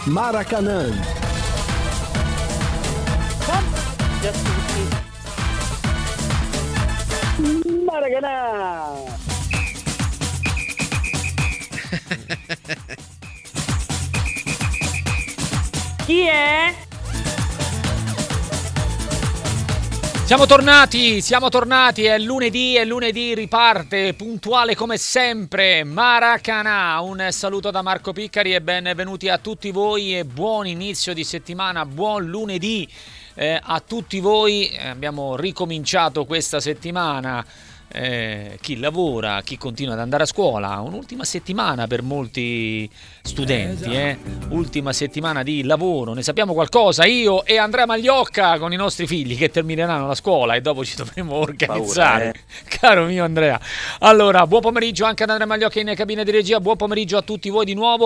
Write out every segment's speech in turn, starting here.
Maracanã. Buongiorno a tutti. Maracanã. Chi è? Siamo tornati, è lunedì riparte, puntuale come sempre, Maracanã. Un saluto da Marco Piccari e benvenuti a tutti voi e buon inizio di settimana, buon lunedì a tutti voi. Abbiamo ricominciato questa settimana. Chi lavora, chi continua ad andare a scuola, un'ultima settimana per molti studenti, ultima settimana di lavoro, ne sappiamo qualcosa io e Andrea Magliocca con i nostri figli che termineranno la scuola e dopo ci dovremo organizzare, caro mio Andrea. Allora, buon pomeriggio anche ad Andrea Magliocca in cabina di regia, buon pomeriggio a tutti voi di nuovo.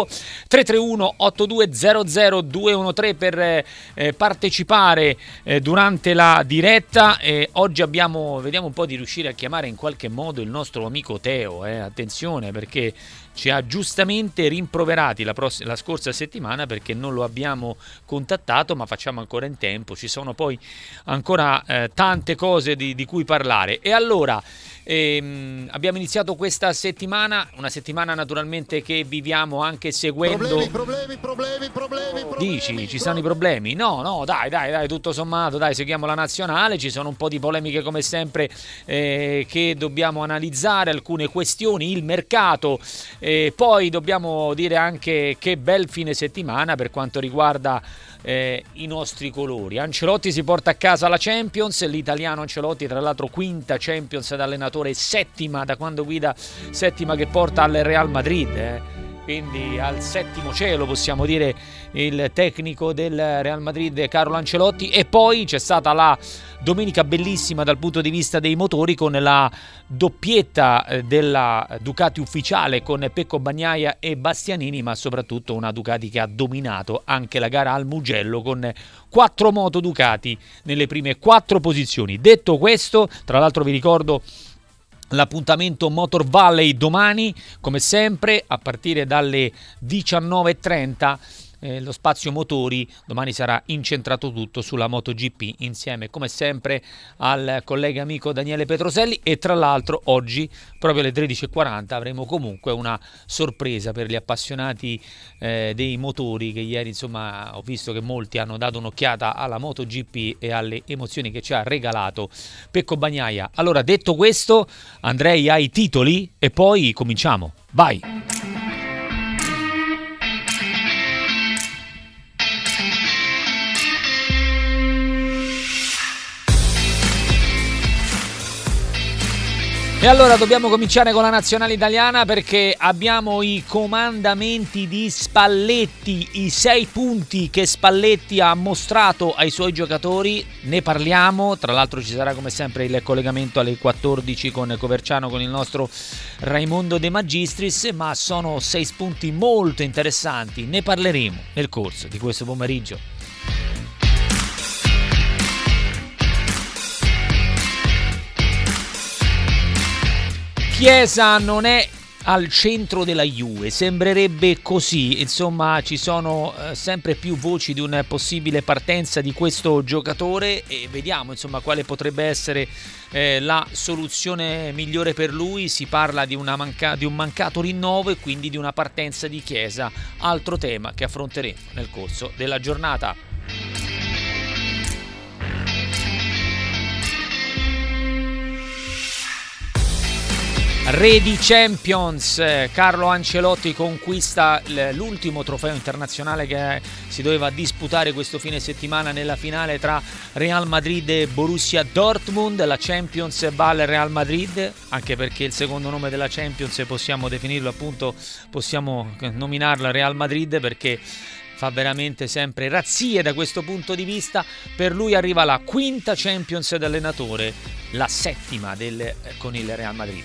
331-8200-213 per partecipare durante la diretta. Oggi vediamo un po' di riuscire a chiamare in qualche modo il nostro amico Teo, attenzione, perché ci ha giustamente rimproverati la scorsa settimana perché non lo abbiamo contattato, ma facciamo ancora in tempo, ci sono poi ancora tante cose di cui parlare. E allora abbiamo iniziato questa settimana, una settimana naturalmente che viviamo anche seguendo problemi. Dici, ci sono i problemi? No, dai, tutto sommato, dai, seguiamo la nazionale, ci sono un po' di polemiche come sempre che dobbiamo analizzare, alcune questioni, il mercato, poi dobbiamo dire anche che bel fine settimana per quanto riguarda i nostri colori. Ancelotti si porta a casa la Champions, l'italiano Ancelotti, tra l'altro quinta Champions da allenatore, settima da quando guida, settima che porta al Real Madrid, quindi al settimo cielo possiamo dire il tecnico del Real Madrid Carlo Ancelotti. E poi c'è stata la domenica bellissima dal punto di vista dei motori con la doppietta della Ducati ufficiale con Pecco Bagnaia e Bastianini, ma soprattutto una Ducati che ha dominato anche la gara al Mugello con 4 moto Ducati nelle prime 4 posizioni. Detto questo, tra l'altro vi ricordo l'appuntamento Motor Valley domani, come sempre, a partire dalle 19:30. Lo spazio motori domani sarà incentrato tutto sulla MotoGP insieme come sempre al collega amico Daniele Petroselli. E tra l'altro oggi proprio alle 13:40 avremo comunque una sorpresa per gli appassionati dei motori, che ieri insomma ho visto che molti hanno dato un'occhiata alla MotoGP e alle emozioni che ci ha regalato Pecco Bagnaia. Allora, detto questo, andrei ai titoli e poi cominciamo, vai! E allora dobbiamo cominciare con la nazionale italiana perché abbiamo i comandamenti di Spalletti, i 6 punti che Spalletti ha mostrato ai suoi giocatori, ne parliamo, tra l'altro ci sarà come sempre il collegamento alle 14 con Coverciano con il nostro Raimondo De Magistris, ma sono 6 spunti molto interessanti, ne parleremo nel corso di questo pomeriggio. Chiesa non è al centro della Juve, sembrerebbe così, insomma ci sono sempre più voci di una possibile partenza di questo giocatore e vediamo insomma quale potrebbe essere la soluzione migliore per lui. Si parla di un mancato rinnovo e quindi di una partenza di Chiesa, altro tema che affronteremo nel corso della giornata. Re di Champions, Carlo Ancelotti conquista l'ultimo trofeo internazionale che si doveva disputare questo fine settimana nella finale tra Real Madrid e Borussia Dortmund. La Champions va al Real Madrid, anche perché il secondo nome della Champions possiamo definirlo appunto, possiamo nominarla Real Madrid perché fa veramente sempre razzie da questo punto di vista. Per lui arriva la quinta Champions da allenatore, la settima con il Real Madrid.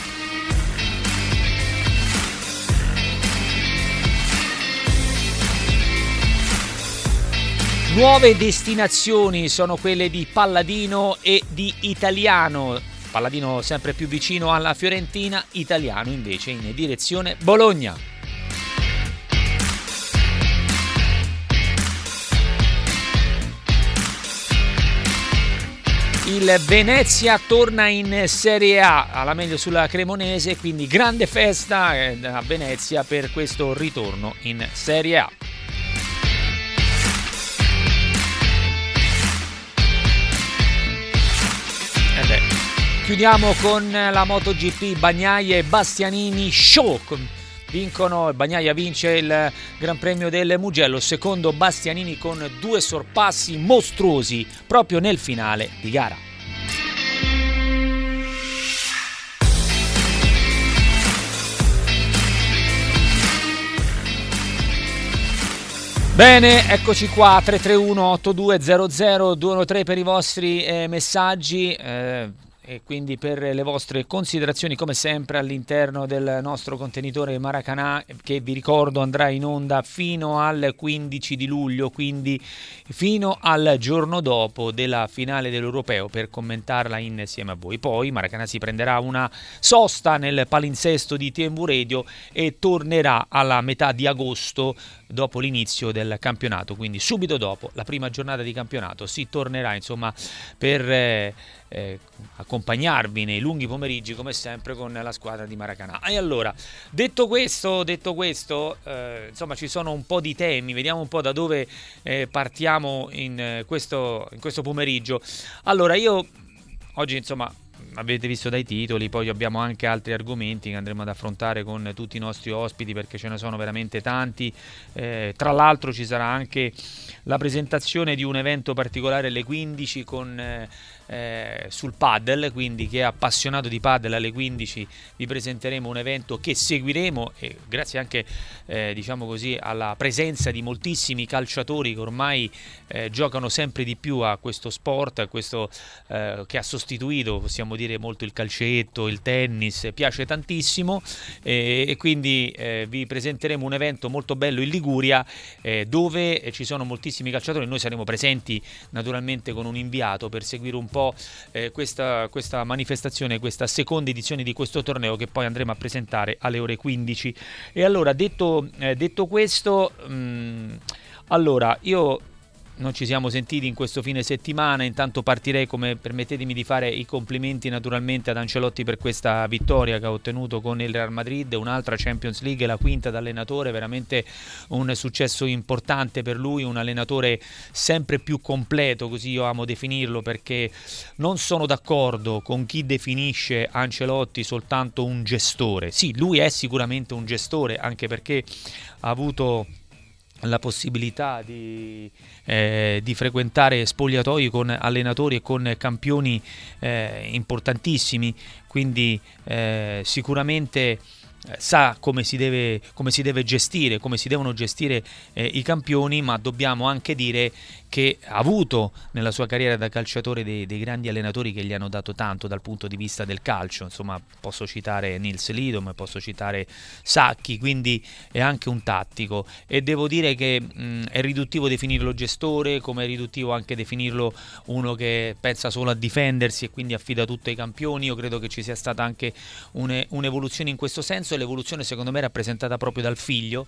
Nuove destinazioni sono quelle di Palladino e di Italiano. Palladino sempre più vicino alla Fiorentina, Italiano invece in direzione Bologna. Il Venezia torna in Serie A, alla meglio sulla Cremonese, quindi grande festa a Venezia per questo ritorno in Serie A. Chiudiamo con la MotoGP, Bagnaia e Bastianini show. Bagnaia vince il Gran Premio del Mugello, secondo Bastianini con 2 sorpassi mostruosi proprio nel finale di gara. Bene, eccoci qua, 331-8200-213 per i vostri messaggi. E quindi per le vostre considerazioni, come sempre, all'interno del nostro contenitore Maracanã, che vi ricordo andrà in onda fino al 15 di luglio, quindi fino al giorno dopo della finale dell'Europeo, per commentarla insieme a voi. Poi Maracanã si prenderà una sosta nel palinsesto di TMV Radio e tornerà alla metà di agosto, dopo l'inizio del campionato, quindi subito dopo la prima giornata di campionato si tornerà, insomma, per accompagnarvi nei lunghi pomeriggi, come sempre, con la squadra di Maracanã. E allora, detto questo, insomma, ci sono un po' di temi, vediamo un po' da dove partiamo in questo pomeriggio. Allora, io oggi, insomma, avete visto dai titoli, poi abbiamo anche altri argomenti che andremo ad affrontare con tutti i nostri ospiti, perché ce ne sono veramente tanti. Tra l'altro ci sarà anche la presentazione di un evento particolare alle 15 sul paddle, quindi chi è appassionato di paddle alle 15 vi presenteremo un evento che seguiremo, e grazie anche diciamo così alla presenza di moltissimi calciatori che ormai giocano sempre di più a questo sport, a questo che ha sostituito, possiamo dire, molto il calcetto, il tennis, piace tantissimo, e quindi vi presenteremo un evento molto bello in Liguria, dove ci sono moltissimi calciatori. Noi saremo presenti naturalmente con un inviato per seguire un po' questa manifestazione, questa seconda edizione di questo torneo, che poi andremo a presentare alle ore 15. E allora, detto questo, allora io non ci siamo sentiti in questo fine settimana. Intanto partirei, permettetemi di fare i complimenti naturalmente ad Ancelotti per questa vittoria che ha ottenuto con il Real Madrid, un'altra Champions League, la quinta da allenatore, veramente un successo importante per lui, un allenatore sempre più completo, così io amo definirlo, perché non sono d'accordo con chi definisce Ancelotti soltanto un gestore. Sì, lui è sicuramente un gestore, anche perché ha avuto la possibilità di frequentare spogliatoi con allenatori e con campioni importantissimi, quindi sicuramente sa come si deve gestire, come si devono gestire i campioni, ma dobbiamo anche dire che ha avuto nella sua carriera da calciatore dei grandi allenatori che gli hanno dato tanto dal punto di vista del calcio. Insomma, posso citare Nils Lidom, posso citare Sacchi, quindi è anche un tattico, e devo dire che è riduttivo definirlo gestore, come è riduttivo anche definirlo uno che pensa solo a difendersi e quindi affida tutto ai campioni. Io credo che ci sia stata anche un'evoluzione in questo senso, e l'evoluzione secondo me è rappresentata proprio dal figlio,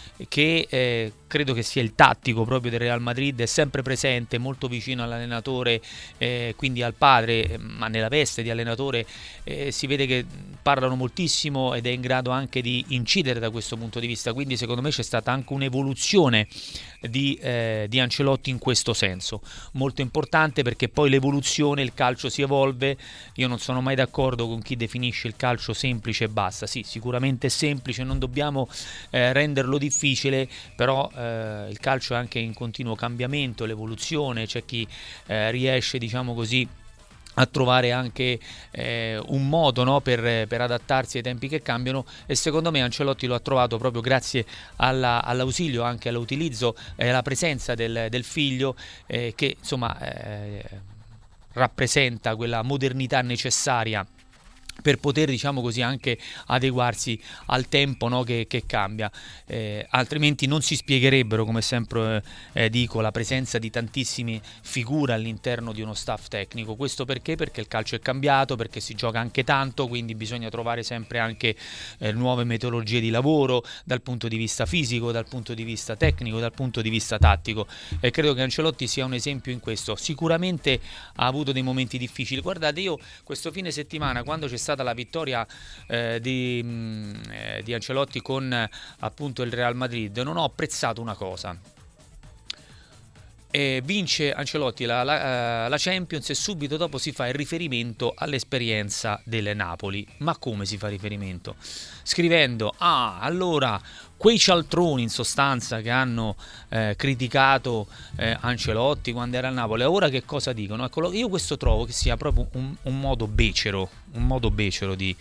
che credo che sia il tattico proprio del Real Madrid, è sempre presente, molto vicino all'allenatore, quindi al padre, ma nella veste di allenatore si vede che parlano moltissimo ed è in grado anche di incidere da questo punto di vista. Quindi secondo me c'è stata anche un'evoluzione di Ancelotti in questo senso, molto importante, perché poi l'evoluzione, il calcio si evolve. Io non sono mai d'accordo con chi definisce il calcio semplice e basta. Sì, sicuramente è semplice, non dobbiamo renderlo difficile, però il calcio è anche in continuo cambiamento, l'evoluzione. C'è chi riesce, diciamo così, a trovare anche un modo, no, per adattarsi ai tempi che cambiano, e secondo me Ancelotti lo ha trovato proprio grazie all'ausilio, anche all'utilizzo e alla presenza del figlio, che insomma rappresenta quella modernità necessaria per poter, diciamo così, anche adeguarsi al tempo, no, che cambia, altrimenti non si spiegherebbero, come sempre dico, la presenza di tantissime figure all'interno di uno staff tecnico. Questo perché? Perché il calcio è cambiato, perché si gioca anche tanto, quindi bisogna trovare sempre anche nuove metodologie di lavoro dal punto di vista fisico, dal punto di vista tecnico, dal punto di vista tattico, e credo che Ancelotti sia un esempio in questo. Sicuramente ha avuto dei momenti difficili. Guardate, io questo fine settimana, quando c'è stata la vittoria di Ancelotti con appunto il Real Madrid, non ho apprezzato una cosa. Vince Ancelotti la Champions e subito dopo si fa il riferimento all'esperienza del Napoli. Ma come si fa riferimento? Scrivendo: allora quei cialtroni, in sostanza, che hanno criticato Ancelotti quando era al Napoli, ora che cosa dicono? Ecco, io questo trovo che sia proprio un modo becero di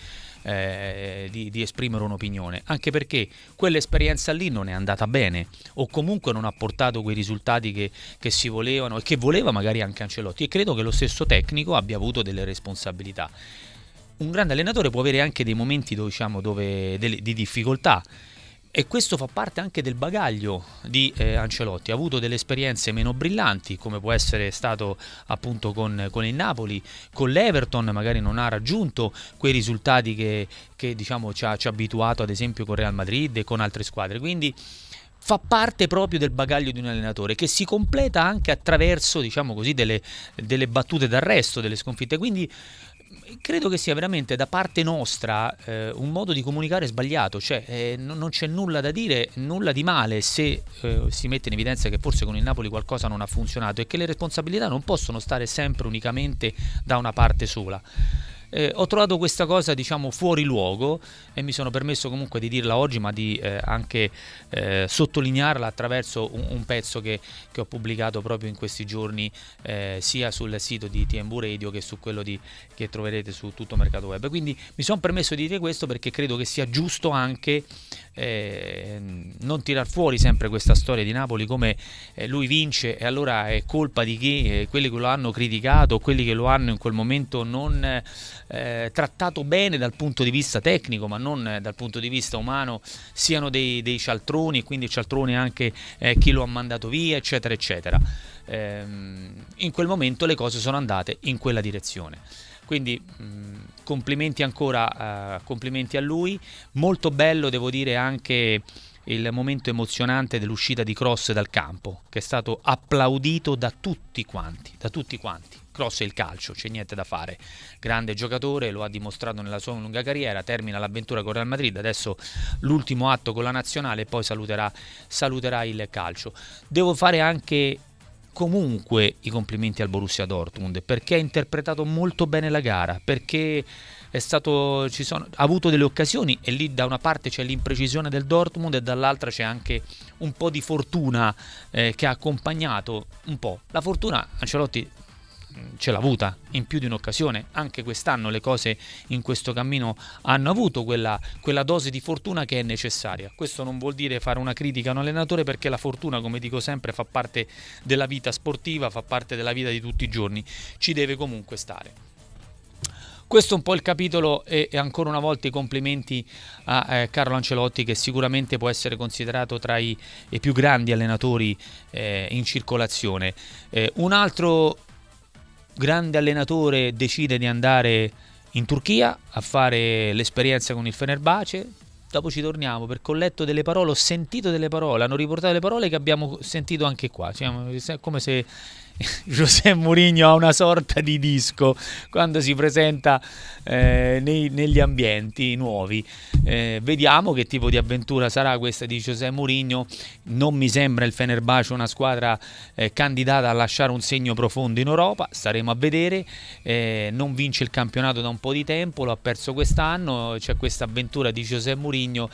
esprimere un'opinione, anche perché quell'esperienza lì non è andata bene, o comunque non ha portato quei risultati che si volevano e che voleva magari anche Ancelotti, e credo che lo stesso tecnico abbia avuto delle responsabilità. Un grande allenatore può avere anche dei momenti di difficoltà, e questo fa parte anche del bagaglio di Ancelotti. Ha avuto delle esperienze meno brillanti, come può essere stato appunto con il Napoli, con l'Everton magari non ha raggiunto quei risultati che diciamo ci ha abituato, ad esempio con Real Madrid e con altre squadre, quindi fa parte proprio del bagaglio di un allenatore, che si completa anche attraverso, diciamo così, delle battute d'arresto, delle sconfitte. Quindi credo che sia veramente da parte nostra un modo di comunicare sbagliato, cioè non c'è nulla da dire, nulla di male se si mette in evidenza che forse con il Napoli qualcosa non ha funzionato, e che le responsabilità non possono stare sempre unicamente da una parte sola. Ho trovato questa cosa, diciamo, fuori luogo, e mi sono permesso comunque di dirla oggi, ma di anche sottolinearla attraverso un pezzo che ho pubblicato proprio in questi giorni, sia sul sito di TMV Radio che su quello che troverete su tutto Mercato Web. Quindi mi sono permesso di dire questo perché credo che sia giusto anche non tirar fuori sempre questa storia di Napoli come lui vince e allora è colpa di chi, quelli che lo hanno criticato, quelli che lo hanno in quel momento non trattato bene dal punto di vista tecnico, ma non dal punto di vista umano, siano dei cialtroni, e quindi cialtroni anche chi lo ha mandato via, eccetera eccetera. In quel momento le cose sono andate in quella direzione, quindi complimenti ancora, complimenti a lui. Molto bello, devo dire, anche il momento emozionante dell'uscita di Kroos dal campo, che è stato applaudito da tutti quanti. Kroos è il calcio, c'è niente da fare, grande giocatore, lo ha dimostrato nella sua lunga carriera, termina l'avventura con Real Madrid, adesso l'ultimo atto con la nazionale e poi saluterà il calcio. Devo fare anche comunque i complimenti al Borussia Dortmund, perché ha interpretato molto bene la gara, perché ha avuto delle occasioni, e lì da una parte c'è l'imprecisione del Dortmund e dall'altra c'è anche un po' di fortuna che ha accompagnato un po'. La fortuna Ancelotti ce l'ha avuta in più di un'occasione, anche quest'anno le cose in questo cammino hanno avuto quella dose di fortuna che è necessaria. Questo non vuol dire fare una critica a un allenatore, perché la fortuna, come dico sempre, fa parte della vita sportiva, fa parte della vita di tutti i giorni, ci deve comunque stare. Questo è un po' il capitolo, e ancora una volta i complimenti a Carlo Ancelotti, che sicuramente può essere considerato tra i più grandi allenatori in circolazione. Un altro grande allenatore decide di andare in Turchia a fare l'esperienza con il Fenerbahce. Dopo ci torniamo, perché ho letto delle parole, ho sentito delle parole, hanno riportato le parole che abbiamo sentito anche qua. È come se José Mourinho ha una sorta di disco quando si presenta negli ambienti nuovi. Vediamo che tipo di avventura sarà questa di José Mourinho. Non mi sembra il Fenerbahce una squadra candidata a lasciare un segno profondo in Europa, staremo a vedere. Non vince il campionato da un po' di tempo, lo ha perso quest'anno, c'è questa avventura di José Mourinho.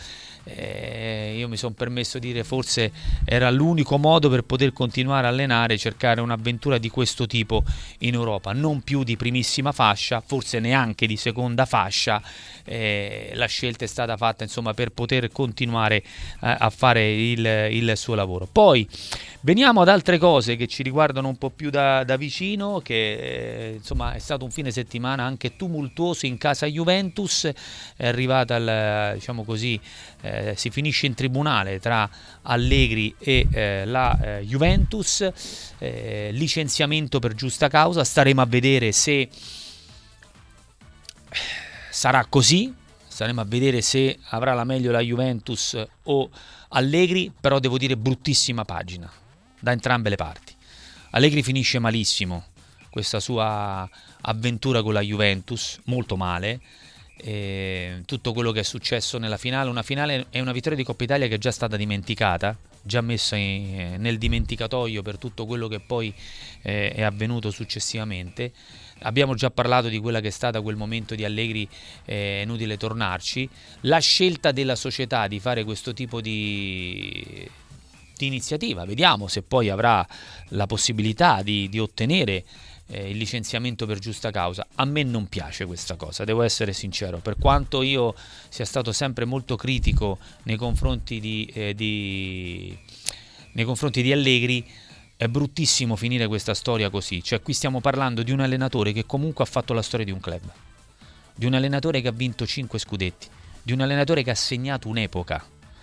Io mi sono permesso di dire forse era l'unico modo per poter continuare a allenare, cercare un'avventura un'avventura di questo tipo in Europa, non più di primissima fascia, forse neanche di seconda fascia. La scelta è stata fatta, insomma, per poter continuare a fare il suo lavoro. Poi veniamo ad altre cose che ci riguardano un po' più da vicino, che insomma è stato un fine settimana anche tumultuoso in casa Juventus. È arrivata diciamo così, si finisce in tribunale tra Allegri e la Juventus, licenziamento per giusta causa. Staremo a vedere se sarà così, staremo a vedere se avrà la meglio la Juventus o Allegri, però devo dire bruttissima pagina da entrambe le parti. Allegri finisce malissimo questa sua avventura con la Juventus, molto male. Tutto quello che è successo nella finale, una finale e una vittoria di Coppa Italia che è già stata dimenticata, già messa nel dimenticatoio per tutto quello che poi è avvenuto successivamente. Abbiamo già parlato di quella che è stata quel momento di Allegri, è inutile tornarci. La scelta della società di fare questo tipo di iniziativa, vediamo se poi avrà la possibilità di ottenere il licenziamento per giusta causa. A me non piace questa cosa, devo essere sincero, per quanto io sia stato sempre molto critico nei confronti di Allegri. È bruttissimo finire questa storia così. Cioè, qui stiamo parlando di un allenatore che comunque ha fatto la storia di un club, di un allenatore che ha vinto 5 scudetti, di un allenatore che ha segnato un'epoca.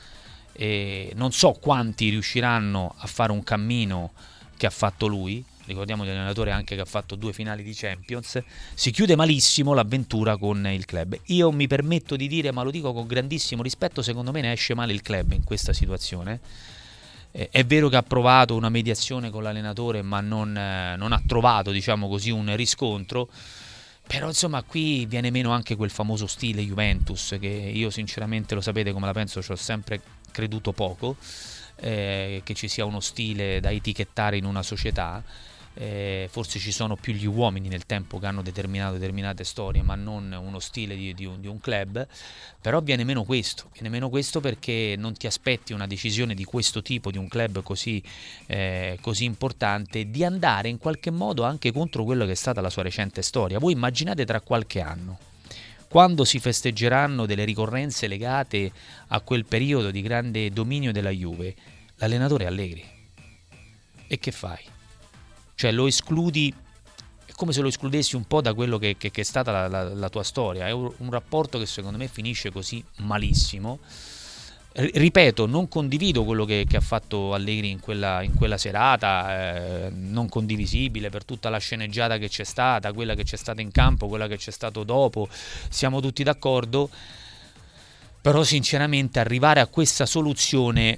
E non so quanti riusciranno a fare un cammino che ha fatto lui. Ricordiamo di un allenatore anche che ha fatto 2 finali di Champions. Si chiude malissimo l'avventura con il club. Io mi permetto di dire, ma lo dico con grandissimo rispetto, secondo me ne esce male il club in questa situazione. È vero che ha provato una mediazione con l'allenatore, ma non ha trovato, diciamo così, un riscontro. Però insomma qui viene meno anche quel famoso stile Juventus, che io sinceramente, lo sapete come la penso, ci ho sempre creduto poco, che ci sia uno stile da etichettare in una società. Forse ci sono più gli uomini nel tempo che hanno determinato determinate storie, ma non uno stile di un club. Però viene meno questo perché non ti aspetti una decisione di questo tipo, di un club così importante, di andare in qualche modo anche contro quello che è stata la sua recente storia. Voi immaginate tra qualche anno, quando si festeggeranno delle ricorrenze legate a quel periodo di grande dominio della Juve, l'allenatore è Allegri, e che fai? Cioè lo escludi, è come se lo escludessi un po' da quello che è stata la tua storia. È un rapporto che secondo me finisce così malissimo. Ripeto, non condivido quello che ha fatto Allegri in quella serata, non condivisibile per tutta la sceneggiata che c'è stata, quella che c'è stata in campo, quella che c'è stato dopo, siamo tutti d'accordo. Però sinceramente arrivare a questa soluzione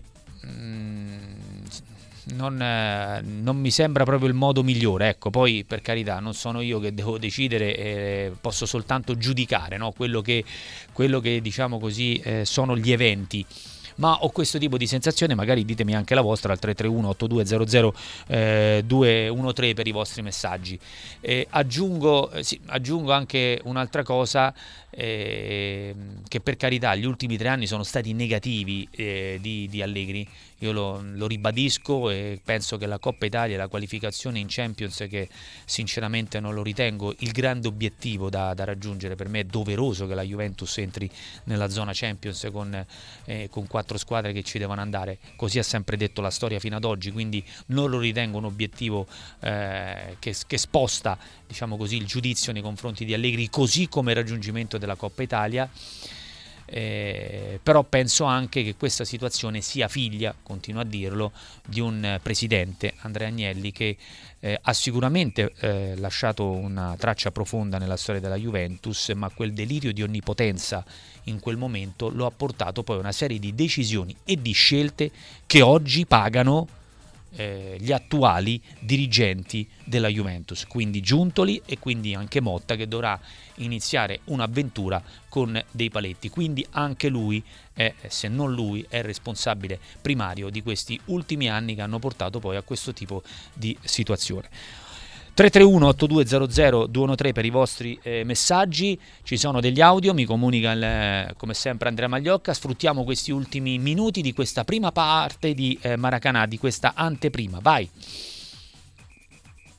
non mi sembra proprio il modo migliore. Ecco, poi per carità non sono io che devo decidere, posso soltanto giudicare, no? quello che diciamo così sono gli eventi. Ma ho questo tipo di sensazione, magari ditemi anche la vostra al 331 8200 213 per i vostri messaggi. Aggiungo anche un'altra cosa, che per carità gli ultimi 3 anni sono stati negativi di Allegri. Io lo ribadisco e penso che la Coppa Italia e la qualificazione in Champions, che sinceramente non lo ritengo il grande obiettivo da raggiungere, per me è doveroso che la Juventus entri nella zona Champions con 4 squadre che ci devono andare, così ha sempre detto la storia fino ad oggi, quindi non lo ritengo un obiettivo che sposta, diciamo così, il giudizio nei confronti di Allegri, così come il raggiungimento della Coppa Italia. Però penso anche che questa situazione sia figlia, continuo a dirlo, di un presidente, Andrea Agnelli, che ha sicuramente lasciato una traccia profonda nella storia della Juventus, ma quel delirio di onnipotenza in quel momento lo ha portato poi a una serie di decisioni e di scelte che oggi pagano gli attuali dirigenti della Juventus, quindi Giuntoli e quindi anche Motta, che dovrà iniziare un'avventura con dei paletti. Quindi anche lui se non lui è responsabile primario di questi ultimi anni che hanno portato poi a questo tipo di situazione. 331 8200 213 per i vostri messaggi. Ci sono degli audio, mi comunica come sempre Andrea Magliocca. Sfruttiamo questi ultimi minuti di questa prima parte di Maracanã, di questa anteprima. Vai.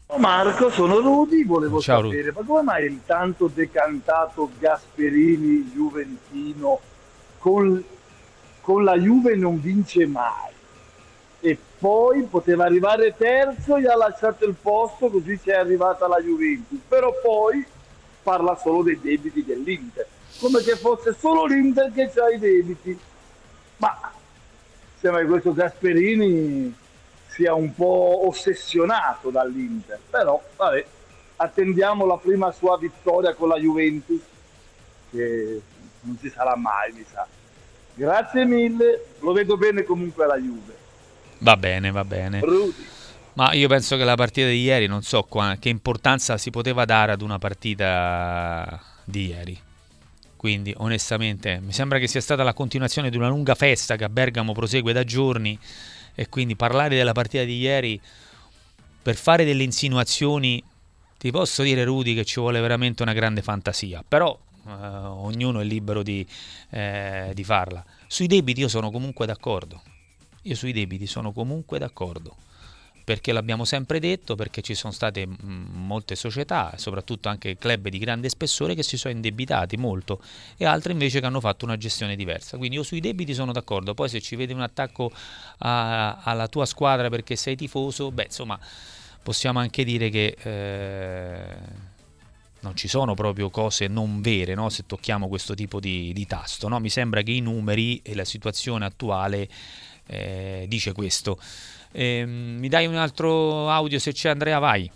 Marco, sono Rudy, volevo Ciao, sapere, ma come mai il tanto decantato Gasperini juventino con, con la Juve non vince mai? E poi poteva arrivare terzo, gli ha lasciato il posto, così c'è arrivata la Juventus, però poi parla solo dei debiti dell'Inter, come se fosse solo l'Inter che ha i debiti. Ma sembra che questo Gasperini sia un po' ossessionato dall'Inter, però vabbè, attendiamo la prima sua vittoria con la Juventus, che non ci sarà mai, mi sa. Grazie mille, lo vedo bene comunque alla Juve. Va bene, va bene. Rudy. Ma io penso che la partita di ieri, non so che importanza si poteva dare ad una partita di ieri. Quindi, onestamente, mi sembra che sia stata la continuazione di una lunga festa che a Bergamo prosegue da giorni, e quindi parlare della partita di ieri per fare delle insinuazioni, ti posso dire, Rudy, che ci vuole veramente una grande fantasia, però ognuno è libero di farla. Sui debiti io sono comunque d'accordo. Io sui debiti sono comunque d'accordo, perché l'abbiamo sempre detto, perché ci sono state molte società, soprattutto anche club di grande spessore, che si sono indebitati molto, e altre invece che hanno fatto una gestione diversa. Quindi io sui debiti sono d'accordo. Poi se ci vede un attacco alla tua squadra perché sei tifoso, beh, insomma, possiamo anche dire che non ci sono proprio cose non vere, no? Se tocchiamo questo tipo di tasto, no? Mi sembra che i numeri e la situazione attuale dice questo. Mi dai un altro audio se c'è, Andrea? Vai.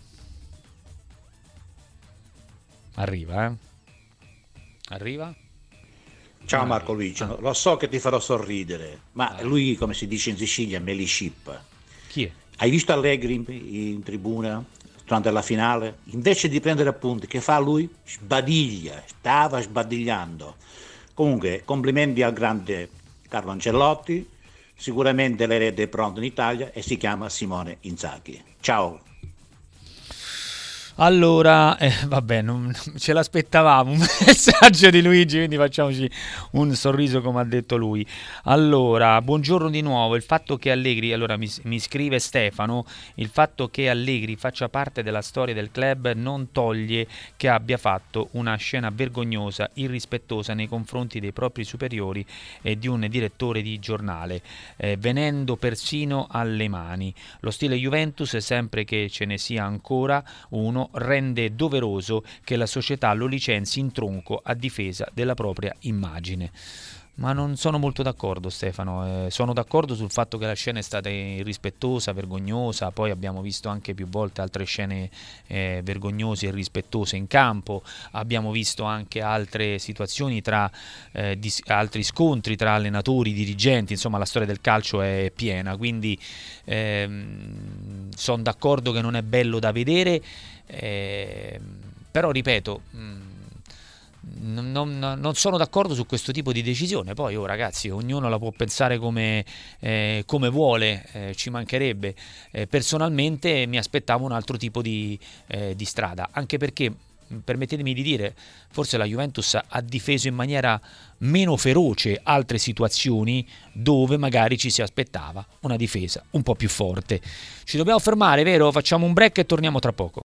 Arriva. Arriva. Ciao Marco Luigi, lo so che ti farò sorridere, ma lui, come si dice in Sicilia, me li ship. Chi è? Hai visto Allegri in tribuna durante la finale? Invece di prendere appunti, che fa lui? Sbadiglia, stava sbadigliando. Comunque, complimenti al grande Carlo Ancelotti, sicuramente l'erede è pronto in Italia e si chiama Simone Inzaghi. Ciao. Allora, vabbè, non ce l'aspettavamo un messaggio di Luigi, quindi facciamoci un sorriso come ha detto lui. Allora, buongiorno di nuovo. Il fatto che Allegri, allora mi scrive Stefano, il fatto che Allegri faccia parte della storia del club non toglie che abbia fatto una scena vergognosa, irrispettosa nei confronti dei propri superiori e di un direttore di giornale, venendo persino alle mani. Lo stile Juventus, sempre che ce ne sia ancora uno, rende doveroso che la società lo licenzi in tronco a difesa della propria immagine. Ma non sono molto d'accordo, Stefano. Sono d'accordo sul fatto che la scena è stata irrispettosa, vergognosa. Poi abbiamo visto anche più volte altre scene vergognose e irrispettose in campo. Abbiamo visto anche altre situazioni altri scontri tra allenatori, dirigenti. Insomma, la storia del calcio è piena. Quindi sono d'accordo che non è bello da vedere. Però ripeto, non sono d'accordo su questo tipo di decisione. Poi ragazzi, ognuno la può pensare come vuole, ci mancherebbe. Personalmente mi aspettavo un altro tipo di strada, anche perché, permettetemi di dire, forse la Juventus ha difeso in maniera meno feroce altre situazioni dove magari ci si aspettava una difesa un po' più forte. Ci dobbiamo fermare, vero? Facciamo un break e torniamo tra poco.